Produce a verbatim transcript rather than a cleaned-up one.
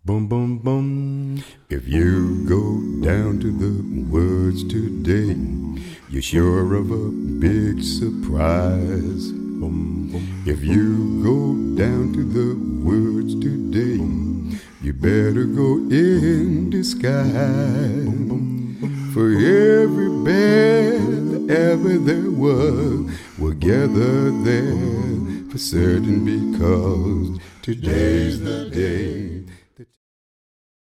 Boom, boom, boom. If you go down to the woods today, you're sure of a big surprise. Boom, boom. If you go down to the woods today, you better go in disguise. Boom, boom, boom. For every bear that ever there was will gather there for certain, because today's the day